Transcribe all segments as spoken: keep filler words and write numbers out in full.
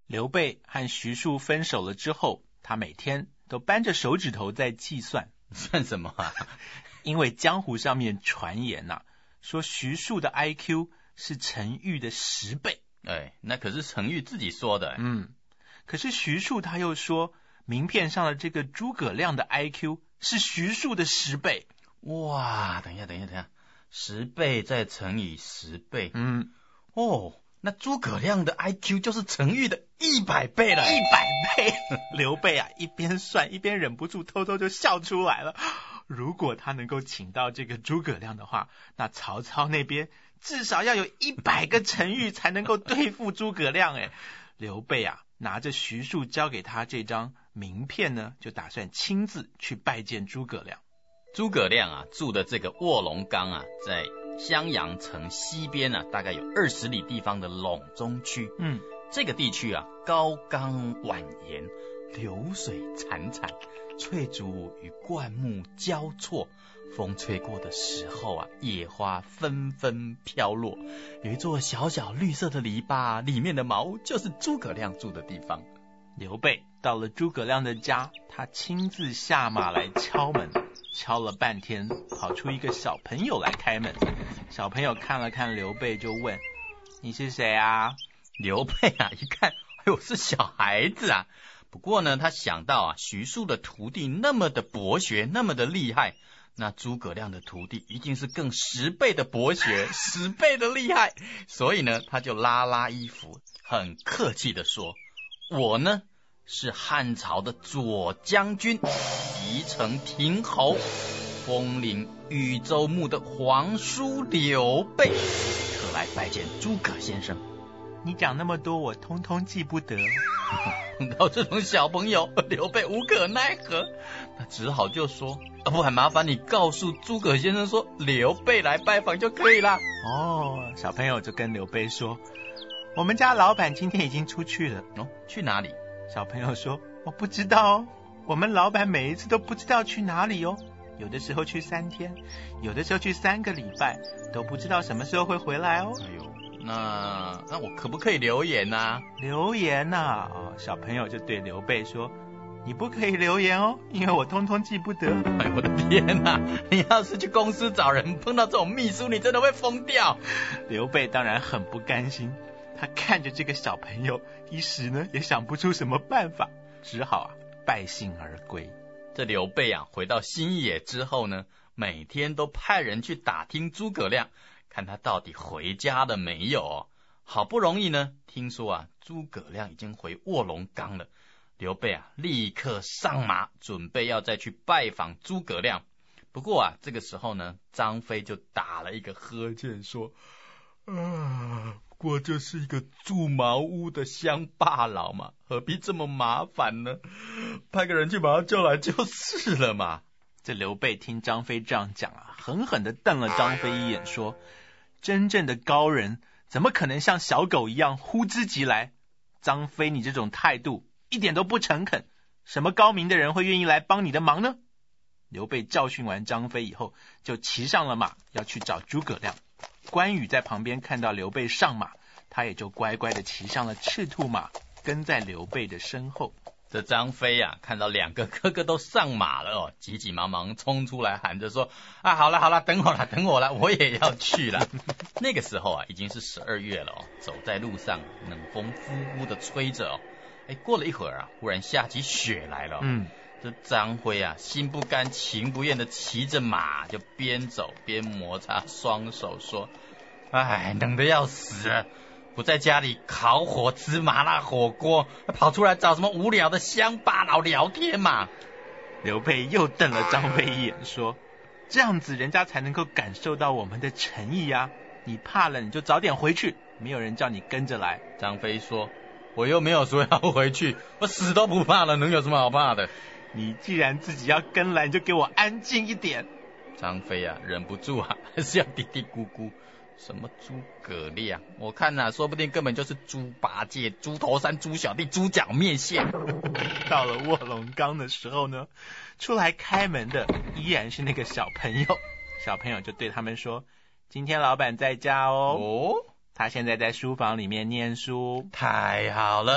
刘备和徐庶分手了之后，他每天都扳着手指头在计算。 算什么啊？ 因为江湖上面传言啊，说徐庶的 I Q 是陈玉的十倍。 哎，那可是陈玉自己说的。 嗯，可是徐庶他又说，名片上的这个诸葛亮的 I Q 是徐庶的十倍。 哇，等一下，等一下，等一下，十倍再乘以十倍， 嗯， 哦，那诸葛亮的 I Q 就是陈玉的一百倍了。 一百倍！刘备啊，一边算一边忍不住偷偷就笑出来了。如果他能够请到这个诸葛亮的话，那曹操那边至少要有一百个陈玉才能够对付诸葛亮。哎，刘备啊，拿着徐庶交给他这张名片呢，就打算亲自去拜见诸葛亮。 诸葛亮啊，住的这个卧龙岗啊，在襄阳城西边啊，大概有二十里地方的陇中区。 嗯， 这个地区啊，高冈蜿蜒，流水潺潺，翠竹与灌木交错，风吹过的时候啊，野花纷纷飘落。有一座小小绿色的篱笆，里面的茅就是诸葛亮住的地方。 刘备到了诸葛亮的家，他亲自下马来敲门，敲了半天，跑出一个小朋友来开门。小朋友看了看刘备，就问：你是谁啊？ 刘备啊，一看，哎呦，是小孩子啊。不过呢，他想到啊，徐庶的徒弟那么的博学，那么的厉害，那诸葛亮的徒弟一定是更十倍的博学，十倍的厉害。所以呢，他就拉拉衣服，很客气的说：我呢，是汉朝的左将军，宜城亭侯，风领禹州牧的皇叔刘备，特来拜见诸葛先生。 你讲那么多，我通通记不得。 碰到这种小朋友，刘备无可奈何，他只好就说：啊，不，还麻烦你告诉诸葛先生说，刘备来拜访就可以啦。 哦，小朋友就跟刘备说：我们家老板今天已经出去了。 哦，去哪里？ 小朋友说：我不知道哦，我们老板每一次都不知道去哪里哦，有的时候去三天，有的时候去三个礼拜，都不知道什么时候会回来哦。 哎呦，那那我可不可以留言啊？ 留言啊？哦，小朋友就对刘备说：你不可以留言哦，因为我通通记不得。 哎，我的天哪！你要是去公司找人，碰到这种秘书，你真的会疯掉。 刘备当然很不甘心，他看着这个小朋友，一时呢也想不出什么办法，只好啊败兴而归。 这刘备啊，回到新野之后呢，每天都派人去打听诸葛亮，看他到底回家了没有哦。好不容易呢，听说啊，诸葛亮已经回卧龙岗了。刘备啊，立刻上马，准备要再去拜访诸葛亮。不过啊，这个时候呢，张飞就打了一个呵欠，说：啊，不过就是一个住茅屋的乡巴佬嘛，何必这么麻烦呢？派个人去把他叫来就是了嘛。 这刘备听张飞这样讲啊，狠狠地瞪了张飞一眼，说：真正的高人怎么可能像小狗一样呼之即来？张飞，你这种态度一点都不诚恳，什么高明的人会愿意来帮你的忙呢？刘备教训完张飞以后，就骑上了马，要去找诸葛亮。关羽在旁边看到刘备上马，他也就乖乖的骑上了赤兔马，跟在刘备的身后。 这张飞啊，看到两个哥哥都上马了哦，急急忙忙冲出来喊着说：啊，好了好了，等我了等我了，我也要去了。那个时候啊，已经是十二月了哦，走在路上，冷风呼呼的吹着哦。哎，过了一会儿啊，忽然下起雪来了。 嗯， 这张飞啊，心不甘情不愿的骑着马，就边走边摩擦双手说：哎，冷得要死，不在家里烤火吃麻辣火锅，跑出来找什么无聊的乡巴佬聊天嘛。 刘备又瞪了张飞一眼，说：这样子人家才能够感受到我们的诚意啊，你怕了你就早点回去，没有人叫你跟着来。 张飞说：我又没有说要回去，我死都不怕了，能有什么好怕的？ 你既然自己要跟来，你就给我安静一点。 张飞啊，忍不住啊，还是要嘀嘀咕咕。什么诸葛亮？我看啊，说不定根本就是猪八戒、猪头山、猪小弟、猪脚面线。 到了卧龙岗的时候呢，出来开门的依然是那个小朋友。小朋友就对他们说：今天老板在家哦。 哦， 他现在在书房里面念书。 太好了，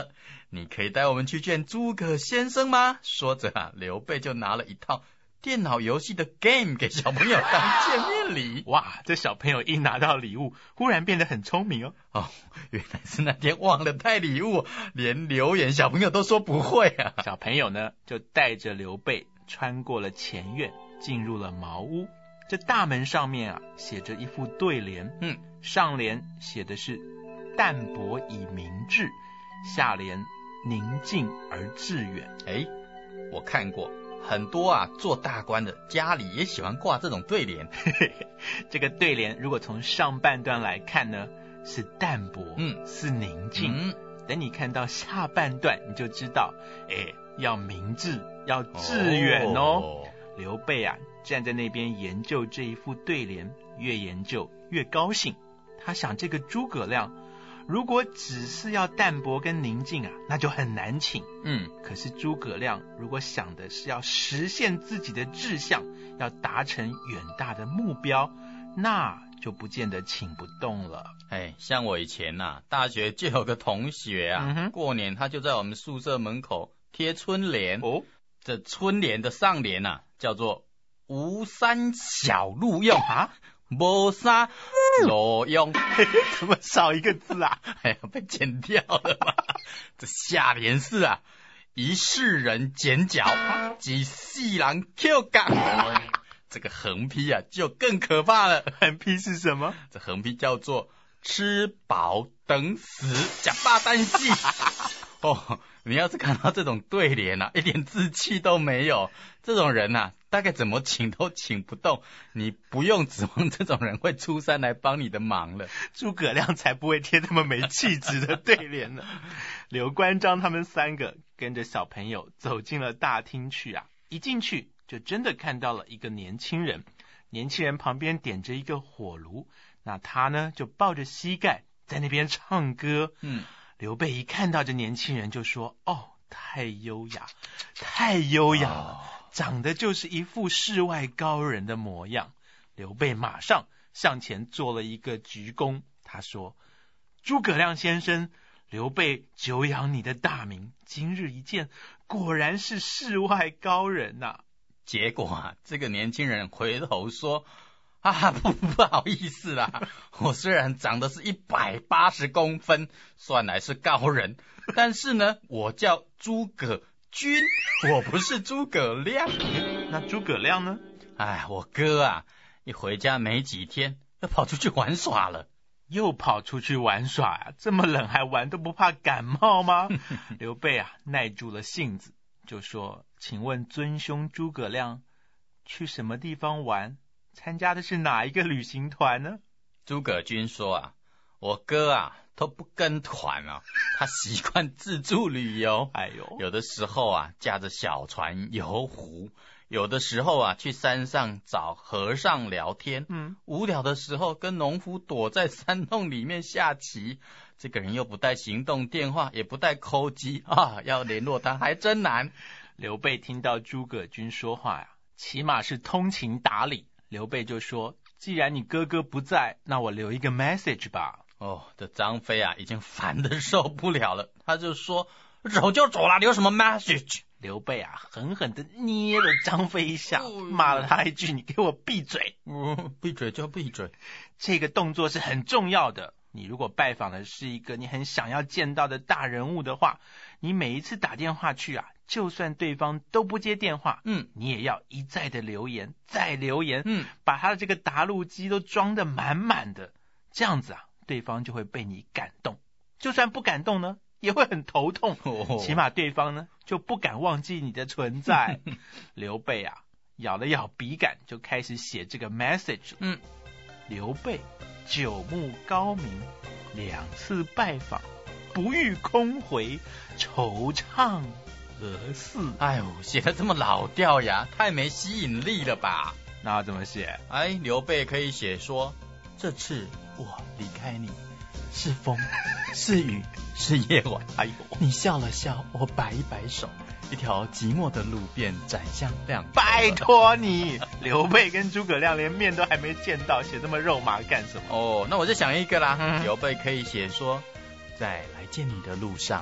你可以带我们去见诸葛先生吗？说着啊，刘备就拿了一套电脑游戏的 game 给小朋友当见面礼。 哇，这小朋友一拿到礼物，忽然变得很聪明哦。 哦，原来是那天忘了带礼物，连留言小朋友都说不会啊。 小朋友呢，就带着刘备穿过了前院，进入了茅屋。这大门上面啊，写着一副对联， 嗯， 上联写的是淡泊以明志，下联宁静而致远。 哎，我看过很多啊，做大官的家里也喜欢挂这种对联。 这个对联如果从上半段来看呢，是淡泊， 嗯， 是宁静。 嗯， 等你看到下半段，你就知道，哎，要明智，要致远哦。 哦刘备啊，站在那边研究这一副对联，越研究越高兴。他想，这个诸葛亮如果只是要淡泊跟宁静啊，那就很难请。 嗯， 可是诸葛亮如果想的是要实现自己的志向，要达成远大的目标，那就不见得请不动了。 哎，像我以前呐、啊，大学就有个同学啊、 嗯， 过年他就在我们宿舍门口贴春联。 哦， 这春联的上联啊，叫做无三小路用啊，无三路用。 怎么少一个字啊？ 哎呀，被剪掉了嘛。这下联是啊，一世人剪脚，几世人扣杠。这个横批啊，就更可怕了。 横批是什么？ 这横批叫做吃饱等死，假霸单戏。哦，你要是看到这种对联啊，一点志气都没有，这种人啊，大概怎么请都请不动。你不用指望这种人会出山来帮你的忙了。 诸葛亮才不会贴这么没气质的对联呢。刘关张他们三个跟着小朋友走进了大厅去啊，一进去就真的看到了一个年轻人。年轻人旁边点着一个火炉，那他呢就抱着膝盖在那边唱歌。 嗯。 刘备一看到这年轻人就说，哦，太优雅，太优雅了，长得就是一副世外高人的模样。刘备马上向前做了一个鞠躬，他说，诸葛亮先生，刘备久仰你的大名，今日一见，果然是世外高人呐、啊。 结果啊，这个年轻人回头说，啊，不不好意思啦，我虽然长得是一百八十公分，算来是高人，但是呢，我叫诸葛均，我不是诸葛亮。 那诸葛亮呢？ 哎，我哥啊，一回家没几天，又跑出去玩耍了。 又跑出去玩耍啊？这么冷还玩，都不怕感冒吗？刘备啊，耐住了性子，就说，请问尊兄诸葛亮去什么地方玩？参加的是哪一个旅行团呢？ 诸葛均说啊，我哥啊都不跟团啊，他习惯自助旅游。 哎呦， 有的时候啊驾着小船游湖，有的时候啊去山上找和尚聊天， 嗯， 无聊的时候跟农夫躲在山洞里面下棋。这个人又不带行动电话，也不带扣机啊，要联络他还真难。 刘备听到诸葛均说话呀、啊，起码是通情达理。刘备就说，既然你哥哥不在，那我留一个 message 吧。 哦，这张飞啊已经烦得受不了了，他就说，走就走了，留什么 message？ 刘备啊狠狠地捏了张飞一下，骂了他一句，你给我闭嘴。 嗯，闭嘴就闭嘴。 这个动作是很重要的，你如果拜访的是一个你很想要见到的大人物的话，你每一次打电话去啊，就算对方都不接电话， 嗯， 你也要一再的留言，再留言， 嗯，把他的这个答录机都装得满满的，这样子啊，对方就会被你感动。就算不感动呢，也会很头痛， 哦、 起码对方呢就不敢忘记你的存在。刘备啊，咬了咬笔杆，就开始写这个 message。 嗯， 刘备久慕高明，两次拜访，不遇空回，惆怅何似？ 哎呦，写的这么老掉牙，太没吸引力了吧？ 那要怎么写？ 哎，刘备可以写说，这次我离开你，是风，是雨，是夜晚。 哎呦， 你笑了笑，我摆一摆手，一条寂寞的路便展向亮。 拜托你，刘备跟诸葛亮连面都还没见到，写这么肉麻干什么？ 哦，那我就想一个啦。 嗯、 刘备可以写说，在来见你的路上，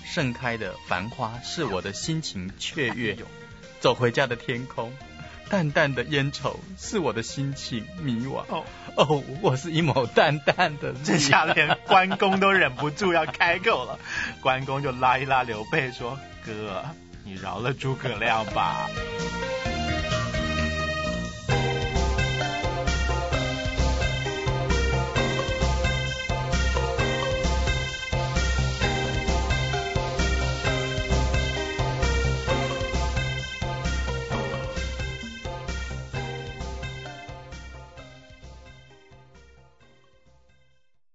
盛开的繁花是我的心情雀跃，走回家的天空，淡淡的烟愁是我的心情迷惘。哦，哦我是一抹淡淡的。 这下连关公都忍不住要开口了，关公就拉一拉刘备说：“哥，你饶了诸葛亮吧。”